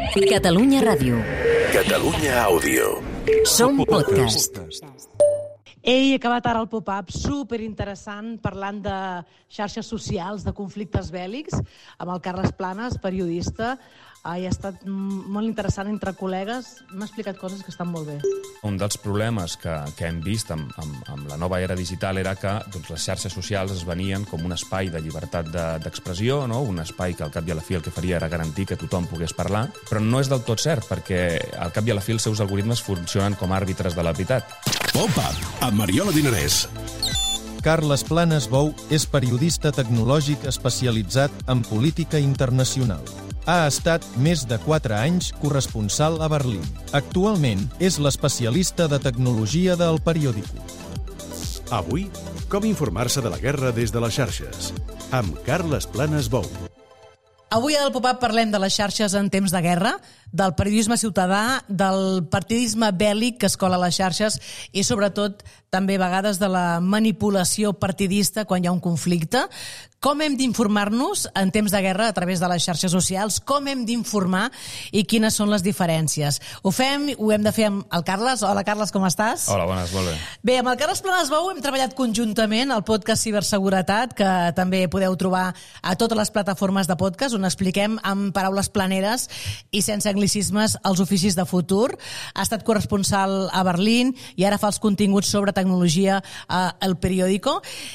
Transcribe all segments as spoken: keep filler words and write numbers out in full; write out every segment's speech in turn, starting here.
Catalunya Ràdio. Catalunya Àudio. Som podcast. He acabat ara el pop-up superinteressant parlant de xarxes socials, de conflictes bèl·lics, amb el Carles Planes, periodista. Ha estat molt interessant entre col·legues. M'ha explicat coses que estan molt bé. Un dels problemes que, que hem vist amb, amb, amb la nova era digital era que doncs, les xarxes socials es venien com un espai de llibertat d'expressió, de, no? Un espai que al cap i a la fi el que faria era garantir que tothom pogués parlar, però no és del tot cert, perquè al cap i a la fi els seus algoritmes funcionen com a àrbitres de la veritat. Pop-up, amb Mariola Dinarès. Carles Planes Bou és periodista tecnològic especialitzat en política internacional. Ha estat més de quatre anys corresponsal a Berlín. Actualment és l'especialista de tecnologia del periòdico. Avui, com informar-se de la guerra des de les xarxes, amb Carles Planes Bou. Avui al Pop-up parlem de les xarxes en temps de guerra, del periodisme ciutadà, del partidisme bèl·lic que es cola a les xarxes i, sobretot, també a vegades de la manipulació partidista quan hi ha un conflicte. Com hem d'informar-nos en temps de guerra a través de les xarxes socials? Com hem d'informar i quines són les diferències? Ho fem, ho hem de fer amb el Carles. Hola, Carles, com estàs? Hola, bones, molt bé. Bé, amb el Carles Planes Bou hem treballat conjuntament al podcast Ciberseguretat, que també podeu trobar a totes les plataformes de podcast, on expliquem amb paraules planeres i sense anglicismes els oficis de futur. Ha estat corresponsal a Berlín i ara fa els continguts sobre tecnologia a El Periódico.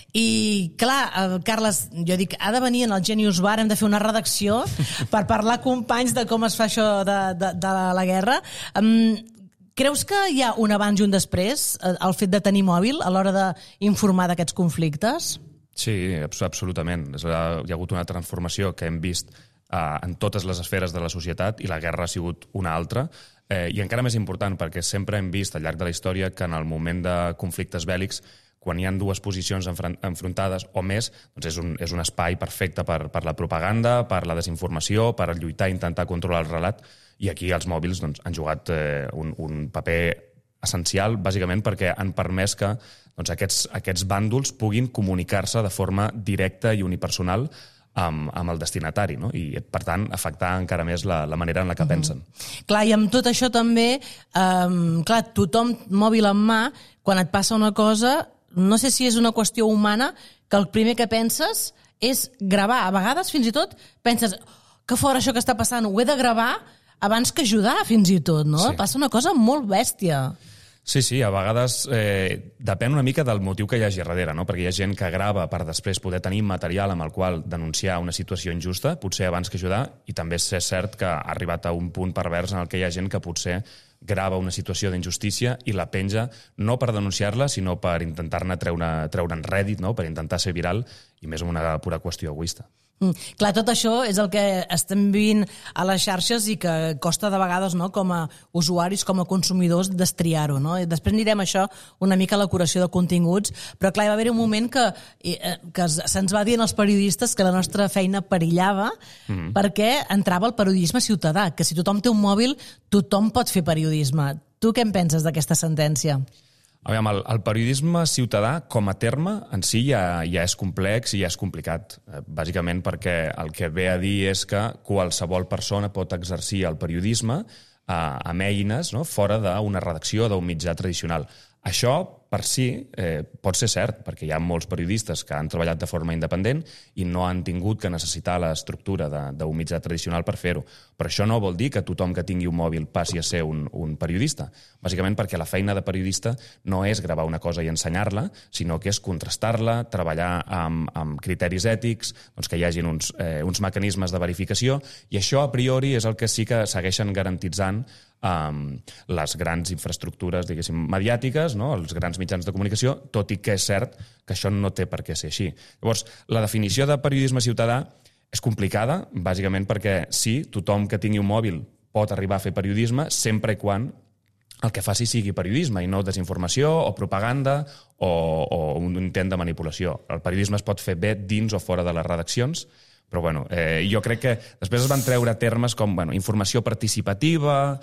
I, clar, Carles, jo dic, ha de venir en el Genius Bar, hem de fer una redacció per parlar, companys, de com es fa això de, de, de la guerra. Um, creus que hi ha un abans i un després, el fet de tenir mòbil a l'hora d'informar d'aquests conflictes? Sí, absolutament. Hi ha hagut una transformació que hem vist uh, en totes les esferes de la societat i la guerra ha sigut una altra. Eh, I encara més important, perquè sempre hem vist al llarg de la història que en el moment de conflictes bèl·lics, quan hi ha dues posicions enfrontades o més, doncs és, un, és un espai perfecte per, per la propaganda, per la desinformació, per lluitar i intentar controlar el relat. I aquí els mòbils doncs, han jugat eh, un, un paper essencial, bàsicament perquè han permès que doncs, aquests, aquests bàndols puguin comunicar-se de forma directa i unipersonal amb, amb el destinatari, no? I, per tant, afectar encara més la, la manera en la que uh-huh. pensen. Clar, i amb tot això també, um, clar, tothom mòbil en mà, quan et passa una cosa, no sé si és una qüestió humana, que el primer que penses és gravar. A vegades, fins i tot, penses que fora això que està passant, ho he de gravar abans que ajudar, fins i tot, no? Sí. Passa una cosa molt bèstia. Sí, sí, a vegades eh, depèn una mica del motiu que hi hagi darrere, no? Perquè hi ha gent que grava per després poder tenir material amb el qual denunciar una situació injusta, potser abans que ajudar, i també és cert que ha arribat a un punt pervers en el que hi ha gent que potser grava una situació d'injustícia i la penja no per denunciar-la, sinó per intentar-ne treure, treure en rèdit, no? Per intentar ser viral, i més una pura qüestió egoista. Mm. Clar, tot això és el que estem vivint a les xarxes i que costa de vegades, no, com a usuaris, com a consumidors, destriar-ho, no? I després anirem a això una mica a la curació de continguts, però clar, hi va haver un moment que, que se'ns va dir als periodistes que la nostra feina perillava mm-hmm. perquè entrava el periodisme ciutadà, que si tothom té un mòbil, tothom pot fer periodisme. Tu què en penses d'aquesta sentència? Aviam, el, el periodisme ciutadà, com a terme, en si ja, ja és complex i ja és complicat. Eh, bàsicament perquè el que ve a dir és que qualsevol persona pot exercir el periodisme eh, amb eines, no? Fora d'una redacció d'un mitjà tradicional. Això, per si, eh, pot ser cert, perquè hi ha molts periodistes que han treballat de forma independent i no han tingut que necessitar l'estructura d'un mitjà tradicional per fer-ho. Però això no vol dir que tothom que tingui un mòbil passi a ser un, un periodista. Bàsicament perquè la feina de periodista no és gravar una cosa i ensenyar-la, sinó que és contrastar-la, treballar amb, amb criteris ètics, doncs que hi hagin uns, eh, uns mecanismes de verificació, i això, a priori, és el que sí que segueixen garantitzant Um, les grans infraestructures, diguéssim, mediàtiques, no? Els grans mitjans de comunicació, tot i que és cert que això no té per què ser així. Llavors, la definició de periodisme ciutadà és complicada, bàsicament perquè sí, tothom que tingui un mòbil pot arribar a fer periodisme, sempre i quan el que faci sigui periodisme i no desinformació o propaganda o, o un intent de manipulació. El periodisme es pot fer bé dins o fora de les redaccions, però bueno, eh, jo crec que després es van treure termes com bueno, informació participativa,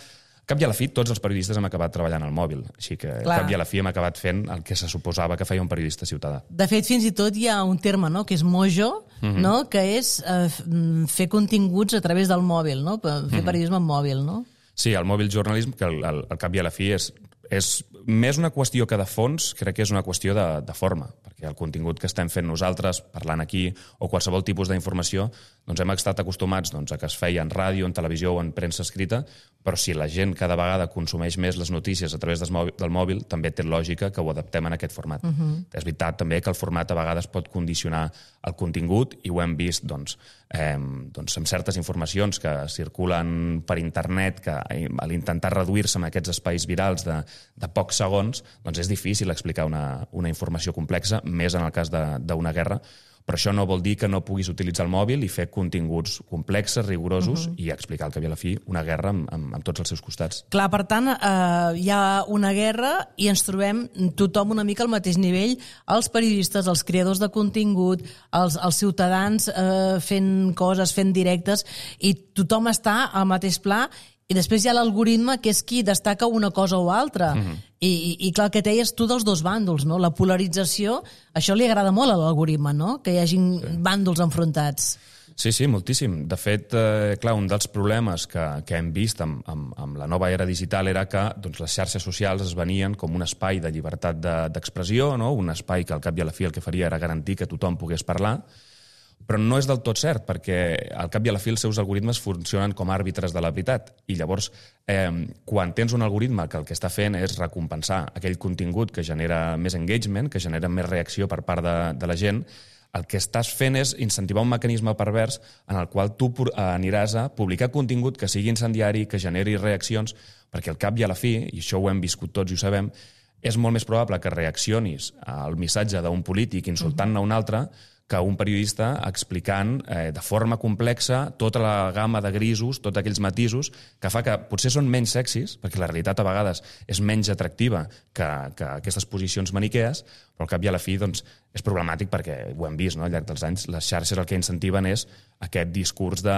cap i a la fi, tots els periodistes hem acabat treballant al mòbil, així que Clar. cap i a la fi hem acabat fent el que se suposava que feia un periodista ciutadà. De fet, fins i tot hi ha un terme, no?, que és mojo, uh-huh. no?, que és eh, fer continguts a través del mòbil, no?, fer uh-huh. periodisme en mòbil, no? Sí, el mòbil journalism, que al, al, al cap i a la fi és, és més una qüestió que de fons, crec que és una qüestió de, de forma, perquè el contingut que estem fent nosaltres, parlant aquí, o qualsevol tipus d'informació, doncs hem estat acostumats doncs, a que es feia en ràdio, en televisió o en premsa escrita, però si la gent cada vegada consumeix més les notícies a través del mòbil, del mòbil també té lògica que ho adaptem en aquest format. Uh-huh. És veritat també que el format a vegades pot condicionar el contingut i ho hem vist doncs, eh, doncs, amb certes informacions que circulen per internet, que a l'intentar reduir-se en aquests espais virals de, de pocs segons, doncs és difícil explicar una, una informació complexa, més en el cas d'una guerra, però això no vol dir que no puguis utilitzar el mòbil i fer continguts complexes, rigorosos, uh-huh. i explicar al cap i a la fi una guerra amb, amb, amb tots els seus costats. Clar, per tant, eh, hi ha una guerra i ens trobem tothom una mica al mateix nivell, els periodistes, els creadors de contingut, els, els ciutadans eh, fent coses, fent directes, i tothom està al mateix pla. I després hi ha l'algoritme, que és qui destaca una cosa o altra. Uh-huh. I, i, I clar, el que deies tu dels dos bàndols, no? La polarització, això li agrada molt a l'algoritme, no?, que hi hagin sí. bàndols enfrontats. Sí, sí, moltíssim. De fet, eh, clar, un dels problemes que, que hem vist amb, amb, amb la nova era digital era que doncs, les xarxes socials es venien com un espai de llibertat d'expressió, de, no? Un espai que al cap i a la fi el que faria era garantir que tothom pogués parlar, però no és del tot cert, perquè al cap i a la fi els seus algoritmes funcionen com a àrbitres de la veritat. I llavors, eh, quan tens un algoritme que el que està fent és recompensar aquell contingut que genera més engagement, que genera més reacció per part de, de la gent, el que estàs fent és incentivar un mecanisme pervers en el qual tu aniràs a publicar contingut que sigui incendiari, que generi reaccions, perquè al cap i a la fi, i això ho hem viscut tots i ho sabem, és molt més probable que reaccionis al missatge d'un polític insultant-ne un altre que un periodista explicant eh, de forma complexa tota la gamma de grisos, tots aquells matisos, que fa que potser són menys sexis, perquè la realitat a vegades és menys atractiva que, que aquestes posicions maniquees, però al cap i a la fi doncs, és problemàtic perquè ho hem vist, no? Al llarg dels anys. Les xarxes el que incentiven és aquest discurs de,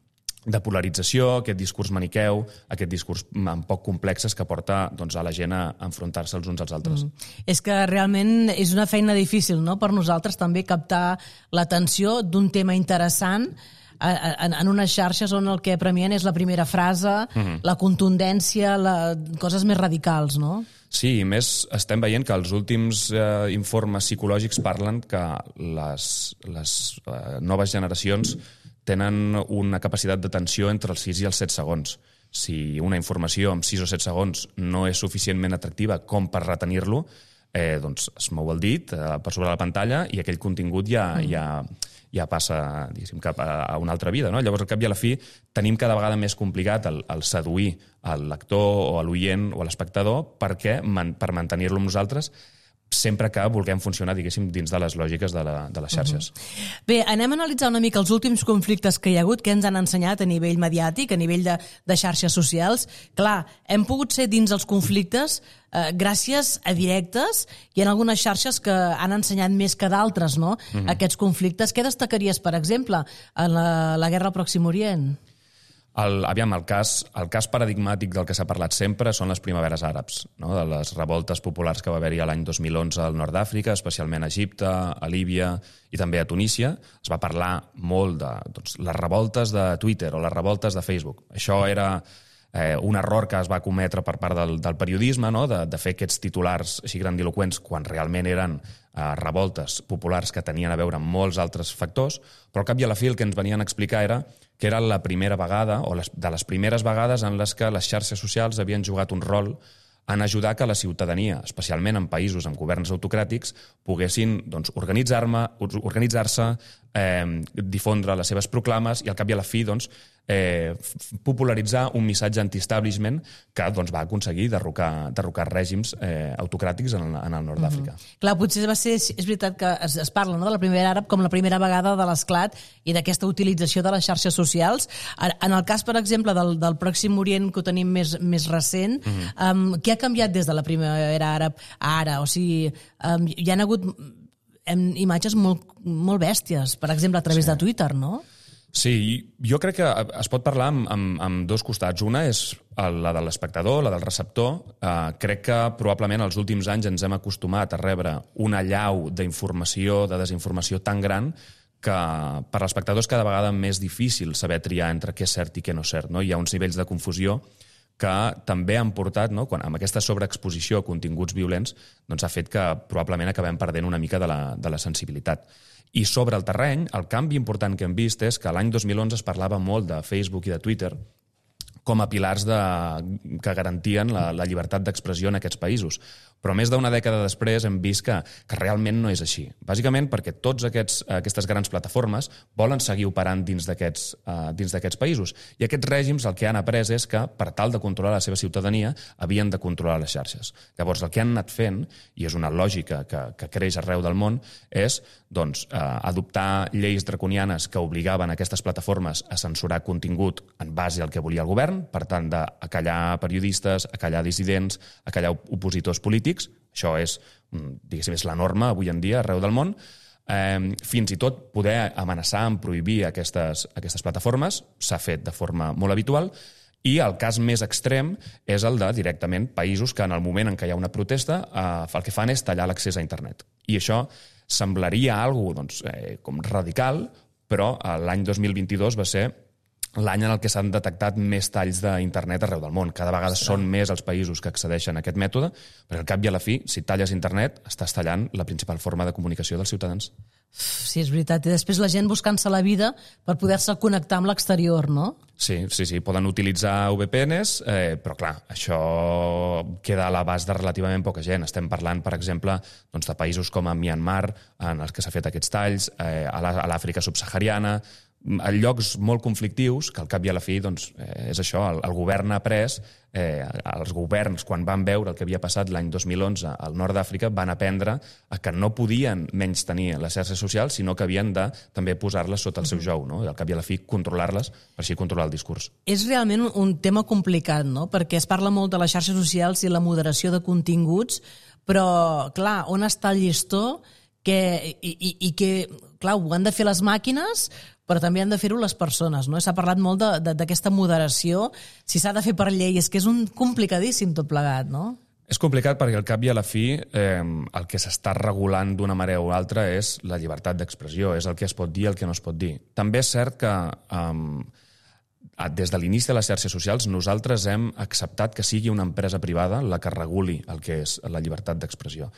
de polarització, aquest discurs maniqueu, aquest discurs amb poc complexes que porta doncs, a la gent a enfrontar-se els uns als altres. Mm. És que realment és una feina difícil, no?, per nosaltres també captar l'atenció d'un tema interessant en, en unes xarxes on el que premien és la primera frase, mm-hmm. la contundència, la, coses més radicals, no? Sí, i més estem veient que els últims eh, informes psicològics parlen que les, les eh, noves generacions tenen una capacitat d'atenció entre els sis i els set segons. Si una informació amb sis o set segons no és suficientment atractiva com per retenir-lo, eh, doncs es mou el dit eh, per sobre la pantalla i aquell contingut ja, mm. ja, ja passa cap a, a una altra vida. No? Llavors, al cap i a la fi, tenim cada vegada més complicat el, el seduir al lector o a l'oient o a l'espectador perquè, man, per mantenir-lo amb nosaltres, sempre que vulguem funcionar, diguéssim, dins de les lògiques de, la, de les xarxes. Uh-huh. Bé, anem a analitzar una mica els últims conflictes que hi ha hagut, que ens han ensenyat a nivell mediàtic, a nivell de, de xarxes socials. Clar, hem pogut ser dins els conflictes eh, gràcies a directes i en algunes xarxes que han ensenyat més que d'altres, no?, uh-huh. aquests conflictes. Què destacaries, per exemple, en la, la guerra al Pròxim Orient? El, aviam, el cas, el cas paradigmàtic del que s'ha parlat sempre són les primaveres àrabs, no? De les revoltes populars que va haver-hi l'any dos mil onze al nord d'Àfrica, especialment a Egipte, a Líbia i també a Tunísia. Es va parlar molt de doncs, les revoltes de Twitter o les revoltes de Facebook. Això era eh, un error que es va cometre per part del, del periodisme, no? de, de fer aquests titulars així grandiloquents quan realment eren eh, revoltes populars que tenien a veure amb molts altres factors, però al cap i a la fi el que ens venien a explicar era que era la primera vegada, o les, de les primeres vegades en les que les xarxes socials havien jugat un rol en ajudar que la ciutadania, especialment en països amb governs autocràtics, poguessin doncs, organitzar-me, organitzar-se, eh, difondre les seves proclames i al cap i a la fi doncs, eh, popularitzar un missatge anti-establishment que doncs, va aconseguir derrocar, derrocar règims eh, autocràtics en, en el nord d'Àfrica. Mm-hmm. Clar, potser va ser, és veritat que es, es parla, no?, de la primera àrab com la primera vegada de l'esclat i d'aquesta utilització de les xarxes socials. En el cas, per exemple, del, del Pròxim Orient, que ho tenim més, més recent, mm-hmm. um, què ha canviat des de la primavera àrab a ara? O sigui, um, hi ha hagut hem, imatges molt, molt bèsties, per exemple, a través sí. de Twitter, no? Sí, jo crec que es pot parlar amb, amb, amb dos costats. Una és la de l'espectador, la del receptor. Uh, crec que probablement els últims anys ens hem acostumat a rebre una allau d'informació, de desinformació tan gran que per l'espectador és cada vegada més difícil saber triar entre què és cert i què no és cert. No? Hi ha uns nivells de confusió que també han portat, no? Quan, amb aquesta sobreexposició a continguts violents, doncs ha fet que probablement acabem perdent una mica de la, de la sensibilitat. I sobre el terreny, el canvi important que hem vist és que l'any dos mil onze es parlava molt de Facebook i de Twitter com a pilars de, que garantien la, la llibertat d'expressió en aquests països. Però més d'una dècada després hem vist que, que realment no és així. Bàsicament perquè tots aquests, aquestes grans plataformes volen seguir operant dins d'aquests uh, dins d'aquests països. I aquests règims el que han après és que, per tal de controlar la seva ciutadania, havien de controlar les xarxes. Llavors, el que han anat fent, i és una lògica que, que creix arreu del món, és doncs, uh, adoptar lleis draconianes que obligaven aquestes plataformes a censurar contingut en base al que volia el govern, per tant, d'acallar periodistes, acallar dissidents, acallar opositors polítics. Això és, diguéssim, és la norma avui en dia arreu del món. Eh, fins i tot poder amenaçar en prohibir aquestes, aquestes plataformes s'ha fet de forma molt habitual, i el cas més extrem és el de directament països que en el moment en què hi ha una protesta eh, el que fan és tallar l'accés a internet. I això semblaria algo doncs, eh, com radical, però l'any dos mil vint-i-dos va ser l'any en el que s'han detectat més talls d'internet arreu del món. Cada vegada són més els països que accedeixen a aquest mètode, perquè al cap i a la fi, si talles internet, estàs tallant la principal forma de comunicació dels ciutadans. Sí, és veritat. I després la gent buscant-se la vida per poder-se connectar amb l'exterior, no? Sí, sí, sí. Poden utilitzar V P Ns, eh, però clar, això queda a l'abast de relativament poca gent. Estem parlant, per exemple, doncs, de països com a Myanmar, en els que s'ha fet aquests talls, eh, a l'Àfrica subsahariana, a llocs molt conflictius, que al cap i a la fi doncs, eh, és això, el, el govern ha pres, eh, els governs, quan van veure el que havia passat l'any dos mil onze al nord d'Àfrica, van aprendre a que no podien menys tenir les xarxes socials, sinó que havien de també posar-les sota el seu jou, no? I al cap i a la fi controlar-les, per així controlar el discurs. És realment un tema complicat, no? Perquè es parla molt de les xarxes socials i la moderació de continguts, però, clar, on està el llistó que, i, i, i que, clar, ho han de fer les màquines, però també han de fer-ho les persones, no? S'ha parlat molt d'aquesta moderació, si s'ha de fer per llei, és que és un complicadíssim tot plegat, no? És complicat perquè al cap i a la fi eh, el que s'està regulant d'una manera o altra és la llibertat d'expressió, és el que es pot dir i el que no es pot dir. També és cert que eh, des de l'inici de les xarxes socials nosaltres hem acceptat que sigui una empresa privada la que reguli el que és la llibertat d'expressió.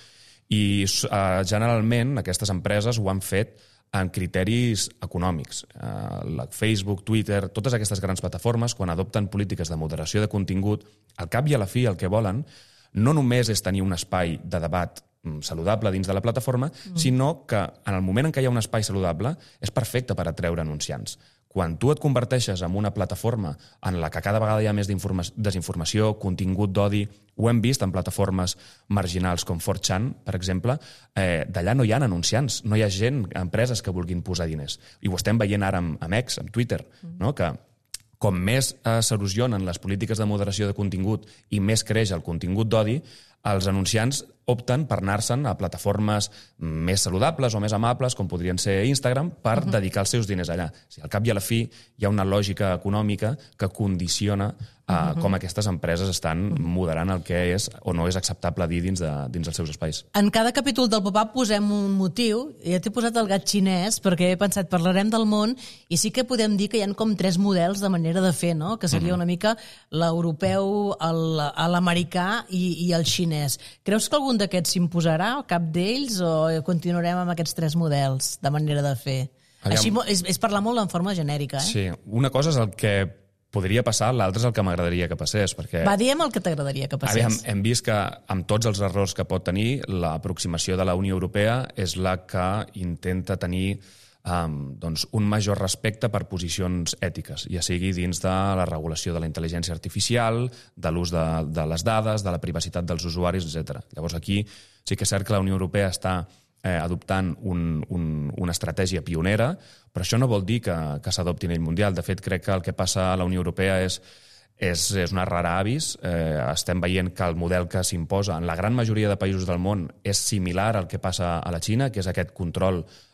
I eh, generalment aquestes empreses ho han fet en criteris econòmics. Uh, Facebook, Twitter, totes aquestes grans plataformes, quan adopten polítiques de moderació de contingut, al cap i a la fi el que volen no només és tenir un espai de debat saludable dins de la plataforma, mm. sinó que en el moment en què hi ha un espai saludable és perfecte per atreure anunciants. Quan tu et converteixes en una plataforma en la que cada vegada hi ha més desinformació, contingut d'odi, ho hem vist en plataformes marginals com four chan, per exemple, eh, d'allà no hi ha anunciants, no hi ha gent, empreses que vulguin posar diners. I ho estem veient ara amb, amb X, amb Twitter, no? Que com més eh, s'erosionen les polítiques de moderació de contingut i més creix el contingut d'odi, els anunciants opten per anar-se'n a plataformes més saludables o més amables, com podrien ser Instagram, per uh-huh. dedicar els seus diners allà. O sigui, al cap i a la fi hi ha una lògica econòmica que condiciona uh, uh-huh. com aquestes empreses estan moderant el que és o no és acceptable dir dins, de, dins dels seus espais. En cada capítol del Pop-Up posem un motiu, i ja t'he posat el gat xinès, perquè he pensat, parlarem del món, i sí que podem dir que hi ha com tres models de manera de fer, no? Que seria uh-huh. una mica l'europeu, l'americà i, i el xinès. Creus que algun d'aquests s'imposarà, cap d'ells, o continuarem amb aquests tres models de manera de fer? Aviam. Així és, és parlar molt en forma genèrica, eh? Sí, una cosa és el que podria passar, l'altre és el que m'agradaria que passés, perquè... Va, diem el que t'agradaria que passés. Aviam, hem vist que amb tots els errors que pot tenir, l'aproximació de la Unió Europea és la que intenta tenir Um, doncs un major respecte per posicions ètiques, ja sigui dins de la regulació de la intel·ligència artificial, de l'ús de, de les dades, de la privacitat dels usuaris, etcètera. Llavors aquí sí que és cert que la Unió Europea està eh, adoptant un, un, una estratègia pionera, però això no vol dir que, que s'adopti a nivell mundial. De fet, crec que el que passa a la Unió Europea és És, és una rara avis. Eh, estem veient que el model que s'imposa en la gran majoria de països del món és similar al que passa a la Xina, que és aquest control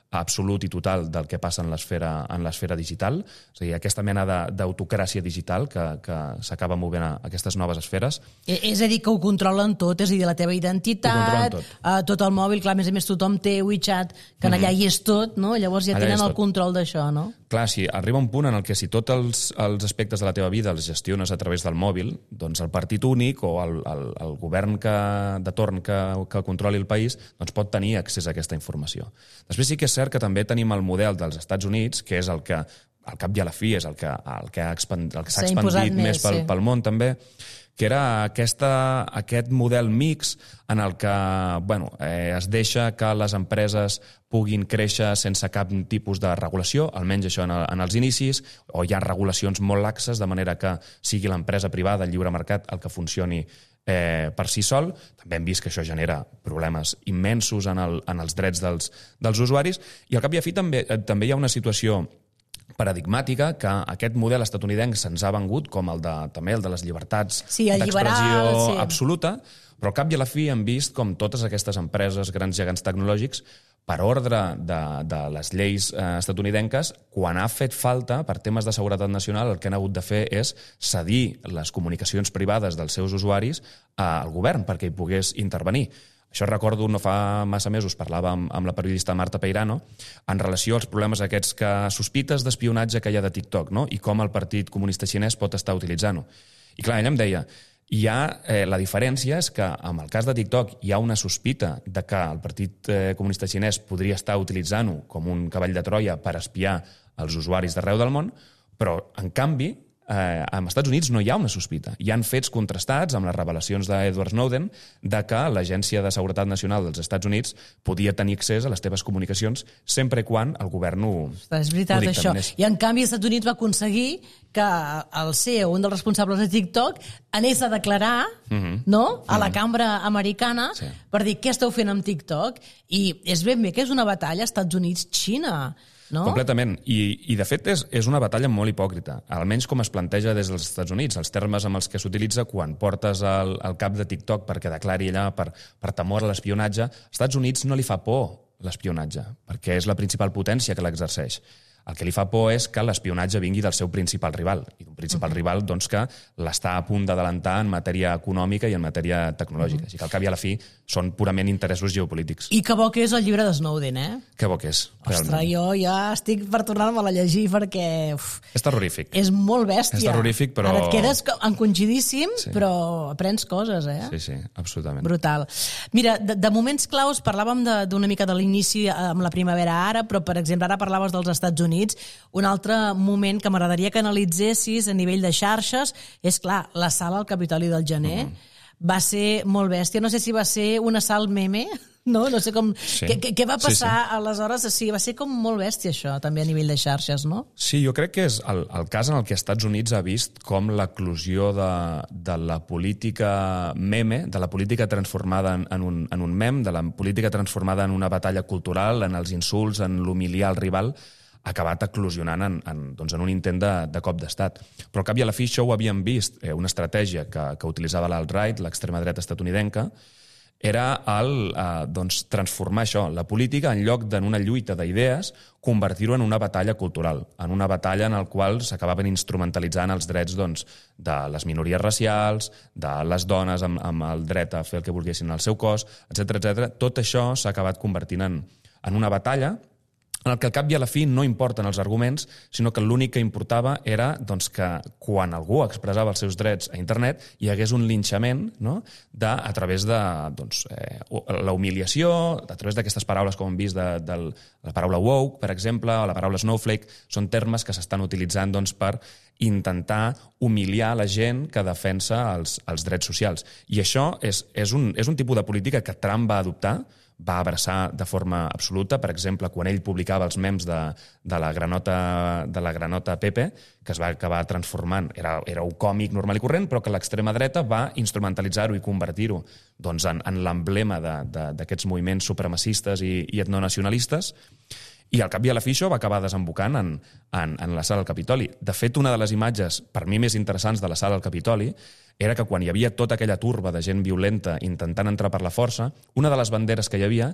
absolut i total del que passa en l'esfera en l'esfera digital, és a dir, aquesta mena d'autocràcia digital que, que s'acaba movent a aquestes noves esferes. És a dir, que ho controlen tot, és a dir, la teva identitat, tot. Uh, tot el mòbil, clar, a més a més tothom té WeChat, que en allà hi és tot, no? Llavors ja allà tenen el control d'això, no? Clar, si arriba un punt en el que si tots els, els aspectes de la teva vida els gestiones a través del mòbil, doncs el partit únic o el, el, el govern que, de torn que, que controli el país doncs pot tenir accés a aquesta informació. Després sí que és cert que també tenim el model dels Estats Units, que és el que, al cap i a la fi, és el que, el que, ha expandit, el que s'ha expandit més, més pel, sí. pel món també, que era aquesta, aquest model mix en el que bueno, eh, es deixa que les empreses puguin créixer sense cap tipus de regulació, almenys això en, el, en els inicis, o hi ha regulacions molt laxes, de manera que sigui l'empresa privada, el lliure mercat, el que funcioni Eh, per si sol. També hem vist que això genera problemes immensos en, el, en els drets dels, dels usuaris, i al cap i a fi també, eh, també hi ha una situació paradigmàtica que aquest model estatunidenc se'ns ha vengut com el de, també el de les llibertats sí, d'expressió sí. absoluta, però al cap i a la fi hem vist com totes aquestes empreses, grans gegants tecnològics, per ordre de, de les lleis eh, estatunidenques, quan ha fet falta, per temes de seguretat nacional, el que han hagut de fer és cedir les comunicacions privades dels seus usuaris al govern perquè hi pogués intervenir. Això recordo, no fa massa mesos, parlava amb, amb la periodista Marta Peirano en relació als problemes aquests que sospites d'espionatge que hi ha de TikTok, no? I com el Partit Comunista Xinès pot estar utilitzant-ho. I clar, ella em deia, hi ha, eh, la diferència és que en el cas de TikTok hi ha una sospita de que el Partit eh, Comunista Xinès podria estar utilitzant-ho com un cavall de Troia per espiar els usuaris d'arreu del món, però en canvi eh, als Estats Units no hi ha una sospita. Hi han fets contrastats amb les revelacions d'Edward Snowden de que l'Agència de Seguretat Nacional dels Estats Units podia tenir accés a les teves comunicacions sempre i quan el govern ho dictaminés. És veritat, això. I en canvi els Estats Units va aconseguir que el C E O, un dels responsables de TikTok, anés a declarar uh-huh. no? a la uh-huh. cambra americana sí. per dir què esteu fent amb TikTok. I és ben bé que és una batalla Estats Units-Xina. No? Completament. I, i de fet, és, és una batalla molt hipòcrita, almenys com es planteja des dels Estats Units, els termes amb els que s'utilitza quan portes el, el cap de TikTok perquè declari allà per, per temor a l'espionatge. Als Estats Units no li fa por l'espionatge, perquè és la principal potència que l'exerceix. El que li fa por és que l'espionatge vingui del seu principal rival, i d'un principal uh-huh. rival doncs, que l'està a punt d'adelantar en matèria econòmica i en matèria tecnològica. Uh-huh. Així que al cap i a la fi són purament interessos geopolítics. I que bo que és el llibre de Snowden, eh? Que bo que és, realment. Ostres, jo ja estic per tornar-me a llegir perquè... Uf, és terrorífic. És molt bèstia. És terrorífic, però... Ara et quedes enconxidíssim, sí. però aprens coses, eh? Sí, sí, absolutament. Brutal. Mira, de, de moments claus parlàvem d'una mica de l'inici amb la primavera àrab, però, per exemple, ara parlaves dels Estats Units. Un altre moment que m'agradaria que analitzessis a nivell de xarxes és, clar, l'assalt al Capitoli del gener. Uh-huh. Va ser molt bèstia. No sé si va ser un assalt meme, no? No sé com... Sí. Què, què va passar sí, sí. aleshores? Sí, va ser com molt bèstia això, també a nivell de xarxes, no? Sí, jo crec que és el, el cas en el que els Estats Units ha vist com l'eclosió de, de la política meme, de la política transformada en, en, un, en un mem, de la política transformada en una batalla cultural, en els insults, en l'humiliar el rival, ha acabat eclosionant en, en, doncs en un intent de, de cop d'estat. Però al cap i a la fi això ho havíem vist, eh, una estratègia que, que utilitzava l'alt-right, l'extrema dreta estatunidenca, era el, eh, doncs, transformar això, la política, en lloc d'en una lluita d'idees, convertir-ho en una batalla cultural, en una batalla en la qual s'acabaven instrumentalitzant els drets doncs, de les minories racials, de les dones amb, amb el dret a fer el que volguessin al seu cos, etcètera etcètera. Tot això s'ha acabat convertint en, en una batalla en el que al cap i a la fi no importen els arguments, sinó que l'únic que importava era doncs, que quan algú expressava els seus drets a internet hi hagués un linxament, no? de, a través de doncs, eh, la humiliació, a través d'aquestes paraules com hem vist, de, de la paraula woke, per exemple, o la paraula snowflake, són termes que s'estan utilitzant doncs, per intentar humiliar la gent que defensa els, els drets socials. I això és, és, un, és un tipus de política que Trump va adoptar, va abraçar de forma absoluta. Per exemple, quan ell publicava els memes de, de, la, granota, de la granota Pepe, que es va acabar transformant, era, era un còmic normal i corrent, però que l'extrema dreta va instrumentalitzar-ho i convertir-ho doncs, en, en l'emblema d'aquests moviments supremacistes i, i etnonacionalistes. I al cap i a la fi això va acabar desembocant en, en, en la sala del Capitoli. De fet, una de les imatges, per mi més interessants de la sala del Capitoli, era que quan hi havia tota aquella turba de gent violenta intentant entrar per la força, una de les banderes que hi havia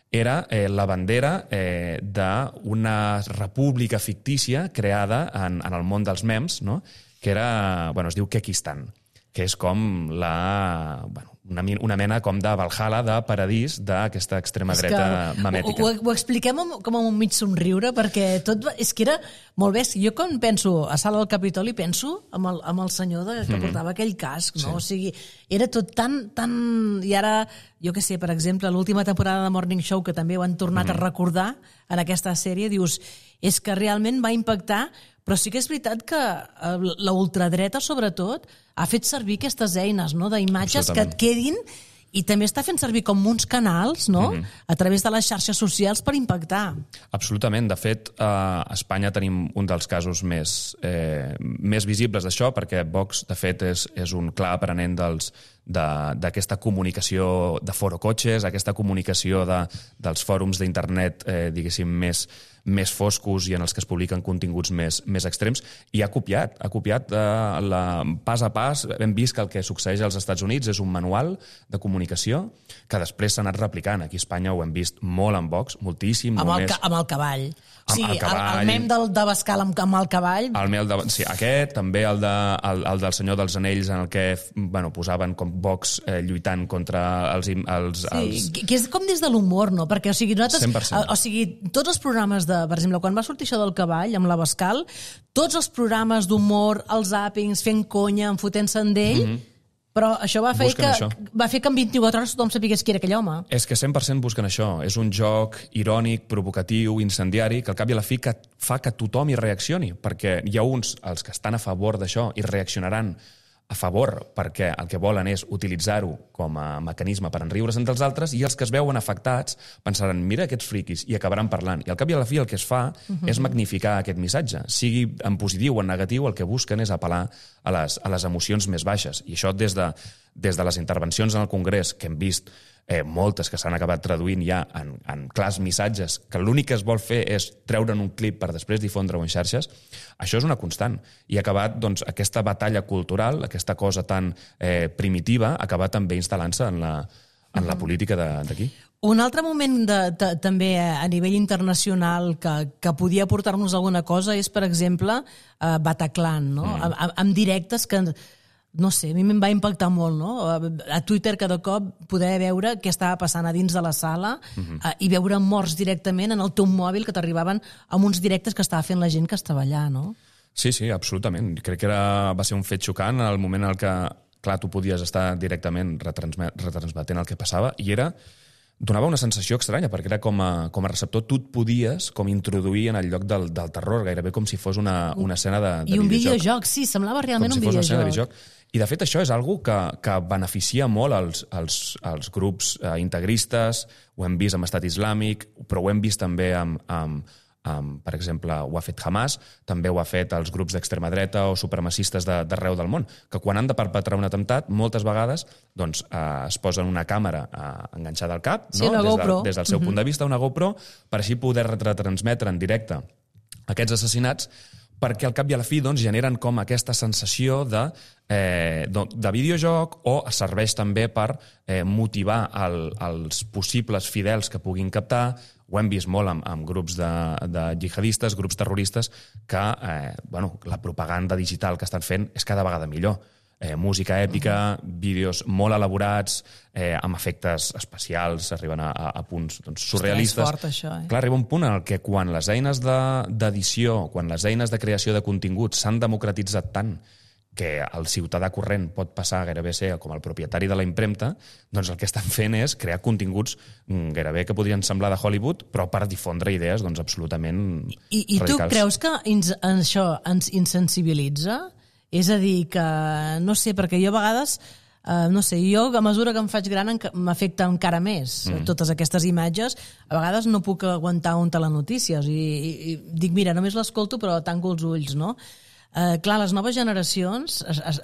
era eh, la bandera eh, d'una república fictícia creada en, en el món dels memes, no? Que era, bueno, es diu Kekistan, que és com la, bueno, una, una mena com de Valhalla, de paradís d'aquesta extrema dreta memètica. Ho, ho expliquem amb, com amb un mig somriure, perquè tot va, és que era molt bé. Jo quan penso a Sala del Capitoli penso amb el, amb el senyor de, que mm-hmm. portava aquell casc, no? Sí. O sigui, era tot tan, tan... I ara, jo què sé, per exemple, l'última temporada de Morning Show, que també ho han tornat mm-hmm. a recordar en aquesta sèrie, dius, és que realment va impactar, però sí que és veritat que la ultradreta, sobretot, ha fet servir aquestes eines, no?, d'imatges que et quedin, i també està fent servir com uns canals, no?, mm-hmm. a través de les xarxes socials per impactar. Absolutament. De fet, a Espanya tenim un dels casos més, eh, més visibles d'això, perquè Vox, de fet, és, és un clar aprenent dels, d'aquesta de, comunicació de forocoches, aquesta comunicació de, dels fòrums d'internet, eh, diguéssim, més, més foscos i en els que es publiquen continguts més, més extrems, i ha copiat, ha copiat eh, la, pas a pas. Hem vist que el que succeeix als Estats Units és un manual de comunicació que després s'ha anat replicant. Aquí a Espanya ho hem vist molt en Vox, moltíssim. Amb, el, només... amb el cavall. Amb sí, el, cavall, el, el mem del, de Bascal amb, amb el cavall. El mem de, sí, aquest, també el, de, el, el del Senyor dels Anells, en el que bueno, posaven com Vox eh, lluitant contra els... els, sí, els... que és com des de l'humor, no? Perquè, o sigui, nosaltres... cent per cent. O, o sigui, tots els programes de... Per exemple, quan va sortir això del cavall, amb la Bascal, tots els programes d'humor, els àpings, fent conya, enfotent-se en d'ell... Mm-hmm. Però això va fer, que, això. va fer que en vint-i-quatre hores tothom sapigués qui era aquell home. És que cent per cent busquen això. És un joc irònic, provocatiu, incendiari, que al cap i a la fi que fa que tothom hi reaccioni, perquè hi ha uns, els que estan a favor d'això, i reaccionaran a favor perquè el que volen és utilitzar-ho com a mecanisme per enriure's entre els altres, i els que es veuen afectats pensaran, mira aquests friquis, i acabaran parlant. I al cap i a la fi el que es fa uh-huh. és magnificar aquest missatge. Sigui en positiu o en negatiu, el que busquen és apel·lar a les, a les emocions més baixes. I això des de, des de les intervencions en el Congrés, que hem vist eh, moltes que s'han acabat traduint ja en, en clars missatges, que l'únic que es vol fer és treure'n un clip per després difondre-ho en xarxes, això és una constant. I ha acabat, doncs, aquesta batalla cultural, aquesta cosa tan eh, primitiva, ha acabat també instal·lant-se en la, en la política d'aquí. Un altre moment de, de, també a nivell internacional que, que podia aportar-nos alguna cosa és, per exemple, eh, Bataclan, no? Mm. Amb, amb directes que... No sé, a mi em va impactar molt, no? A Twitter cada cop poder veure què estava passant a dins de la sala uh-huh. eh, i veure morts directament en el teu mòbil que t'arribaven amb uns directes que estava fent la gent que estava allà, no? Sí, sí, absolutament. Crec que era, va ser un fet xocant el moment en què, clar, tu podies estar directament retransmetent el que passava, i era... donava una sensació estranya, perquè era com a, com a receptor, tu et podies com introduir en el lloc del, del terror, gairebé com si fos una, una escena de, de I un videojoc. videojoc, sí, semblava realment com un si videojoc. Fos una escena de videojoc. I, de fet, això és algo que, que beneficia molt els, els, els grups eh, integristes, ho hem vist amb Estat Islàmic, però ho hem vist també amb... amb Um, per exemple, ho ha fet Hamas, també ho ha fet els grups d'extrema dreta o supremacistes d'arreu del món, que quan han de perpetrar un atemptat, moltes vegades doncs, eh, es posen una càmera eh, enganxada al cap, sí, no? des, de, des del seu uh-huh. punt de vista, una GoPro, per així poder retransmetre en directe aquests assassinats, perquè al cap i a la fi doncs, generen com aquesta sensació de, eh, de, de videojoc, o serveix també per eh, motivar el, els possibles fidels que puguin captar. Ho hem vist molt amb, amb grups de, de jihadistes, grups terroristes, que eh, bueno, la propaganda digital que estan fent és cada vegada millor. Eh, música èpica, uh-huh. vídeos molt elaborats, eh, amb efectes especials, arriben a, a, a punts doncs, surrealistes. És fort, això, eh? Clar, arriba un punt en el que quan les eines d'edició, de, quan les eines de creació de contingut s'han democratitzat tant que el ciutadà corrent pot passar gairebé a ser com el propietari de la impremta, doncs el que estan fent és crear continguts gairebé que podrien semblar de Hollywood, però per difondre idees doncs, absolutament I, i radicals. I tu creus que ens, això ens insensibilitza? És a dir, que, no sé, perquè jo a vegades, eh, no sé, jo a mesura que em faig gran m'afecta encara més mm. totes aquestes imatges. A vegades no puc aguantar un telenotícies i, i, i dic, mira, només l'escolto però tanco els ulls, no? Eh, clar, les noves generacions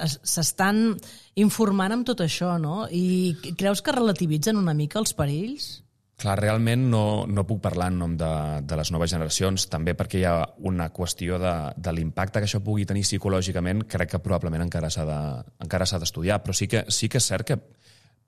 s'estan informant amb tot això, no? I creus que relativitzen una mica els perills? Clar, realment no, no puc parlar en nom de, de les noves generacions, també perquè hi ha una qüestió de, de l'impacte que això pugui tenir psicològicament, crec que probablement encara s'ha de, encara s'ha d'estudiar, però sí que, sí que és cert que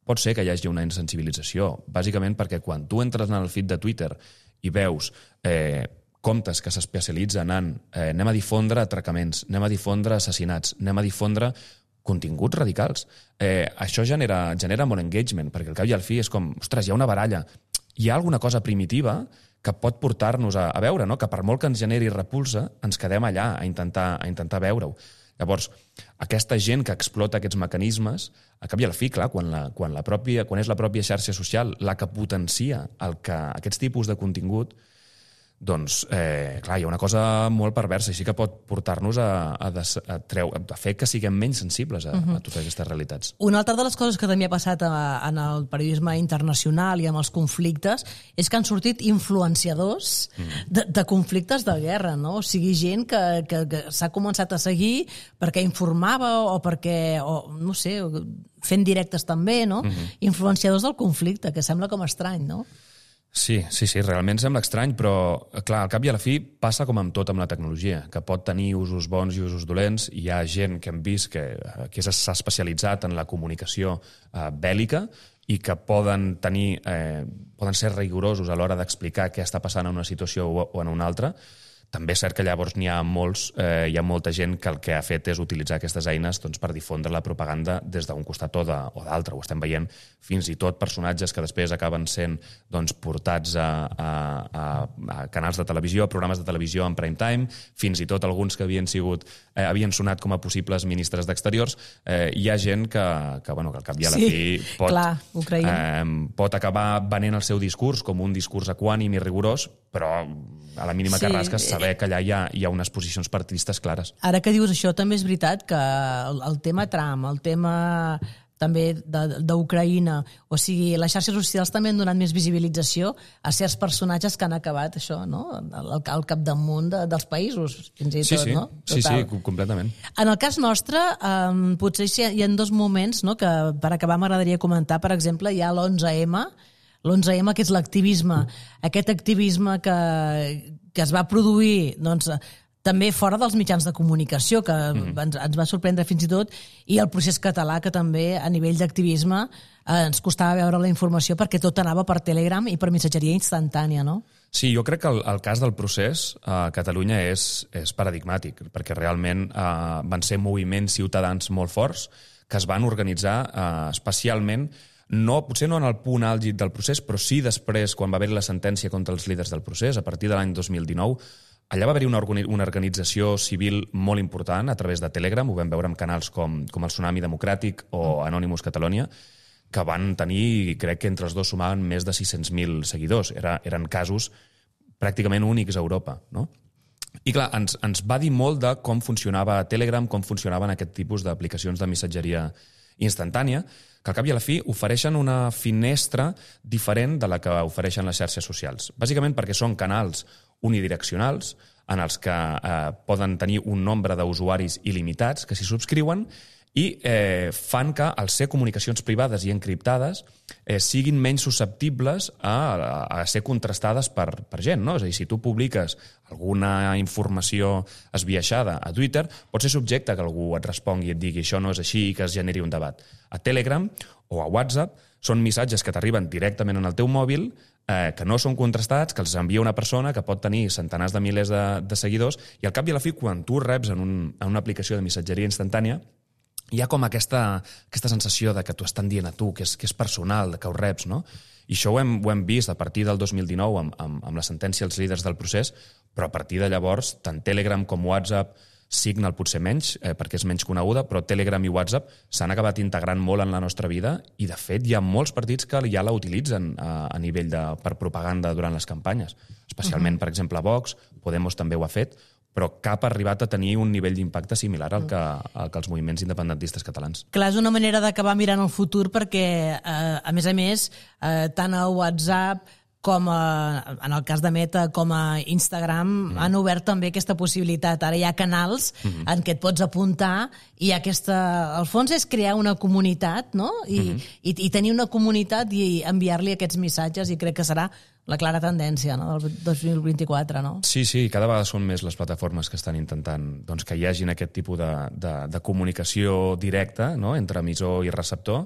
pot ser que hi hagi una insensibilització, bàsicament perquè quan tu entres en el feed de Twitter i veus eh, comptes que s'especialitzen en eh, anem a difondre atracaments, anem a difondre assassinats, anem a difondre continguts radicals, eh, això genera, genera molt engagement, perquè al cap i al fi és com, ostres, hi ha una baralla, hi ha alguna cosa primitiva que pot portar-nos a, a veure, no? Que per molt que ens generi repulsa, ens quedem allà a intentar, a intentar veure-ho. Llavors, aquesta gent que explota aquests mecanismes, a cap i al fi, clar, quan, la, quan, la pròpia, quan és la pròpia xarxa social la que potencia el que, aquests tipus de contingut, doncs, eh, clar, hi ha una cosa molt perversa i sí que pot portar-nos a, a, des, a, treu, a fer que siguem menys sensibles a, uh-huh. a totes aquestes realitats. Una altra de les coses que també ha passat a, en el periodisme internacional i amb els conflictes és que han sortit influenciadors uh-huh. de, de conflictes de guerra, no? O sigui, gent que, que, que s'ha començat a seguir perquè informava o perquè, o, no sé, fent directes també, no? Uh-huh. Influenciadors del conflicte, que sembla com estrany, no? Sí, sí, sí, realment sembla estrany, però, clar, al cap i a la fi passa com amb tot amb la tecnologia, que pot tenir usos bons i usos dolents. Hi ha gent que hem vist que, que s'ha especialitzat en la comunicació eh, bèl·lica i que poden tenir, eh, poden ser rigorosos a l'hora d'explicar què està passant en una situació o, o en una altra. També és cert que llavors n'hi ha molts, eh, hi ha molta gent que el que ha fet és utilitzar aquestes eines doncs, per difondre la propaganda des d'un costat o d'altre. Ho estem veient fins i tot personatges que després acaben sent doncs, portats a, a, a, a canals de televisió, a programes de televisió en prime time, fins i tot alguns que havien sigut eh, havien sonat com a possibles ministres d'Exteriors. Eh, hi ha gent que, que, bueno, que al cap i a la sí, fi pot, clar, eh, pot acabar venent el seu discurs com un discurs equànim i rigorós, però a la mínima sí, que rasques saber que allà hi ha, hi ha unes posicions partidistes clares. Ara que dius això, també és veritat que el, el tema Trump, el tema també d'Ucraïna, o sigui, les xarxes socials també han donat més visibilització a certs personatges que han acabat això, no? Al, al capdamunt de, dels països, fins i sí, tot, sí. no? Sí, sí, completament. En el cas nostre, um, potser hi ha dos moments, no?, que per acabar m'agradaria comentar. Per exemple, hi ha l'onze eme, l'onze eme, que és l'activisme, aquest activisme que, que es va produir doncs, també fora dels mitjans de comunicació, que mm. ens, ens va sorprendre fins i tot, i el procés català, que també a nivell d'activisme eh, ens costava veure la informació perquè tot anava per Telegram i per missatgeria instantània, no? Sí, jo crec que el, el cas del procés a Catalunya és, és paradigmàtic, perquè realment eh, van ser moviments ciutadans molt forts que es van organitzar eh, especialment no, potser no en el punt àlgid del procés, però sí després, quan va haver la sentència contra els líders del procés, a partir de l'any dos mil dinou, allà va haver una, una organització civil molt important a través de Telegram, ho vam veure en canals com, com el Tsunami Democràtic o Anonymous Catalonia, que van tenir, crec que entre els dos sumaven més de sis-cents mil seguidors. Era, eren casos pràcticament únics a Europa, no? I clar, ens, ens va dir molt de com funcionava Telegram, com funcionaven aquest tipus d'aplicacions de missatgeria instantània, que al cap i a la fi ofereixen una finestra diferent de la que ofereixen les xarxes socials. Bàsicament perquè són canals unidireccionals en els que eh, poden tenir un nombre d'usuaris il·limitats que s'hi subscriuen i eh, fan que, al ser comunicacions privades i encriptades, eh, siguin menys susceptibles a, a ser contrastades per, per gent, no? És a dir, si tu publiques alguna informació esbiaixada a Twitter, pot ser subjecte que algú et respongui i et digui això no és així i que es generi un debat. A Telegram o a WhatsApp són missatges que t'arriben directament en el teu mòbil, eh, que no són contrastats, que els envia una persona que pot tenir centenars de milers de, de seguidors, i al cap i a la fi, quan tu reps en, un, en una aplicació de missatgeria instantània, hi ha com aquesta, aquesta sensació de que t'ho estan dient a tu, que és, que és personal, que ho reps, no? I això ho hem, ho hem vist a partir del dos mil dinou amb, amb, amb la sentència als líders del procés, però a partir de llavors, tant Telegram com WhatsApp, Signal potser menys, eh, perquè és menys coneguda, però Telegram i WhatsApp s'han acabat integrant molt en la nostra vida i, de fet, hi ha molts partits que ja la utilitzen a, a nivell de, per propaganda durant les campanyes. Especialment, uh-huh. per exemple, Vox, Podemos també ho ha fet, però cap ha arribat a tenir un nivell d'impacte similar al que, al que els moviments independentistes catalans. Clar, és una manera d'acabar mirant el futur perquè, eh, a més a més, eh, tant a WhatsApp com a, en el cas de Meta, com a Instagram, mm. han obert també aquesta possibilitat. Ara hi ha canals mm-hmm. en què et pots apuntar i aquesta... Al fons és crear una comunitat, no? I, mm-hmm. i, i tenir una comunitat i enviar-li aquests missatges, i crec que serà la clara tendència, no?, del dos mil vint-i-quatre, no? Sí, sí, cada vegada són més les plataformes que estan intentant doncs, que hi hagin aquest tipus de, de, de comunicació directa, no?, entre emissor i receptor.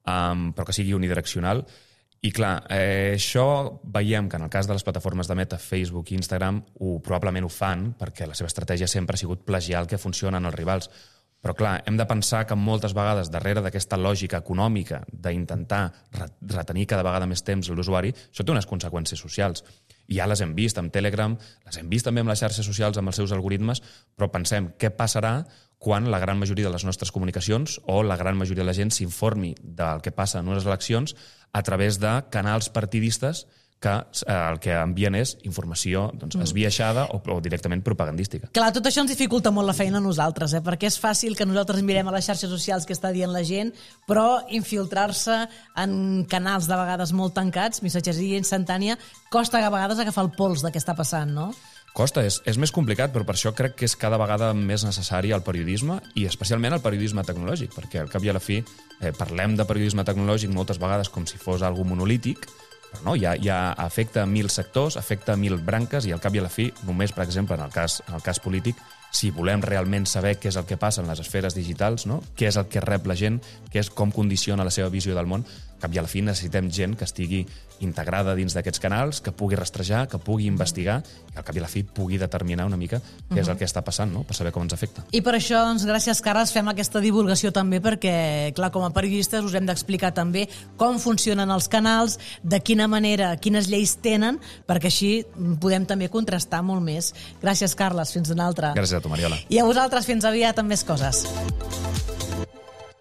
um, però que sigui unidireccional. I clar, eh, això veiem que en el cas de les plataformes de Meta, Facebook i Instagram, ho, probablement ho fan perquè la seva estratègia sempre ha sigut plagiar el que funciona en els rivals. Però clar, hem de pensar que moltes vegades darrere d'aquesta lògica econòmica d'intentar retenir cada vegada més temps l'usuari, això té unes conseqüències socials. I ja les hem vist amb Telegram, les hem vist també amb les xarxes socials, amb els seus algoritmes, però pensem què passarà quan la gran majoria de les nostres comunicacions o la gran majoria de la gent s'informi del que passa en unes eleccions a través de canals partidistes que eh, el que envien és informació doncs, esbiaixada o, o directament propagandística. Clar, tot això ens dificulta molt la feina a nosaltres, eh? Perquè és fàcil que nosaltres mirem a les xarxes socials que està dient la gent, però infiltrar-se en canals de vegades molt tancats, missatgeria instantània, costa a vegades agafar el pols de què està passant, no? Costa, és, és més complicat, però per això crec que és cada vegada més necessari el periodisme i especialment el periodisme tecnològic, perquè al cap i a la fi eh, parlem de periodisme tecnològic moltes vegades com si fos algo monolític, però no, ja, ja afecta mil sectors, afecta mil branques i al cap i a la fi, només, per exemple, en el cas, en el cas polític, si volem realment saber què és el que passa en les esferes digitals, no? Què és el que rep la gent, què és com condiciona la seva visió del món, al cap i a la fi necessitem gent que estigui integrada dins d'aquests canals, que pugui rastrejar, que pugui investigar i al cap i a la fi pugui determinar una mica què és el que està passant, no? Per saber com ens afecta. I per això, doncs, gràcies, Carles, fem aquesta divulgació també perquè, clar, com a periodistes us hem d'explicar també com funcionen els canals, de quina manera, quines lleis tenen, perquè així podem també contrastar molt més. Gràcies, Carles. Fins una altra. Gràcies a tu, Mariola. I a vosaltres, fins aviat amb més coses.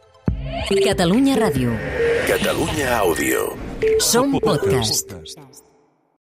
Catalunya Ràdio. Catalunya Àudio. Som podcast.